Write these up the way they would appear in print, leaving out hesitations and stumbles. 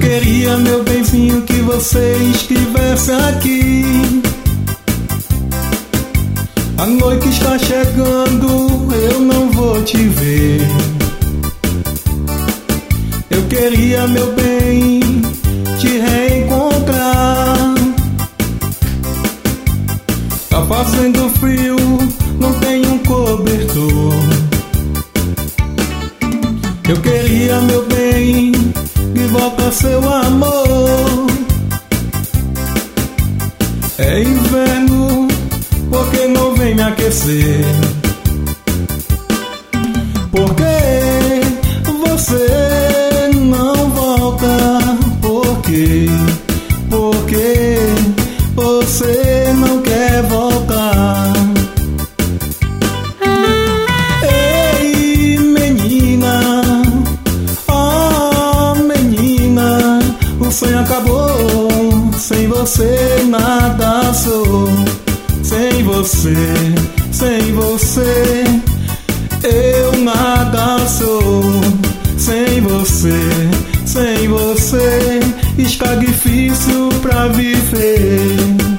queria, meu benzinho, que você estivesse aqui. A noite está chegando, eu não vou te ver. Eu queria, meu bem, te reencontrar. Tá fazendo frio, não tem um cobertor. Eu queria, meu bem, que volta seu amor. É inverno, porque não vem me aquecer? Porque você não volta? Porque você não quer voltar? Ei, menina, oh menina, o sonho acabou. Sem você nada sou. Sem você, eu nada sou. Sem você, está difícil pra viver.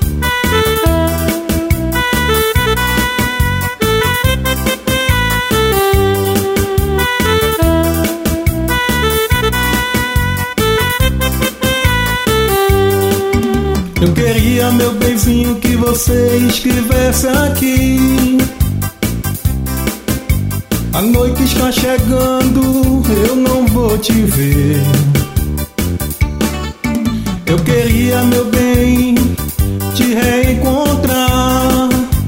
Eu queria, meu benzinho, que você estivesse aqui. A noite está chegando, eu não vou te ver. Eu queria, meu bem, te reencontrar.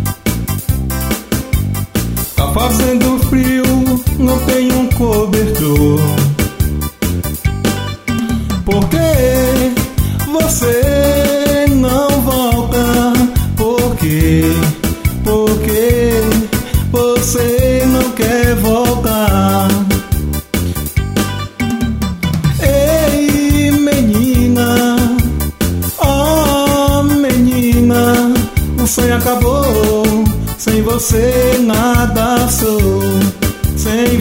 Tá fazendo frio, não tem um cobertor. Porque você não volta? Porque você não quer voltar? Ei, menina, oh menina, o sonho acabou. Sem você nada sou. Sem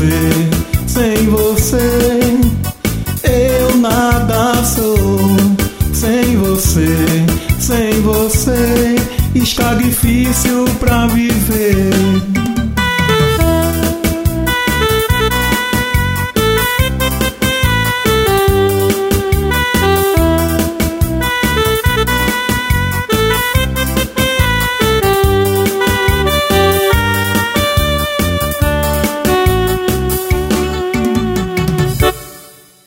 você, eu nada sou. Sem você, está difícil pra viver.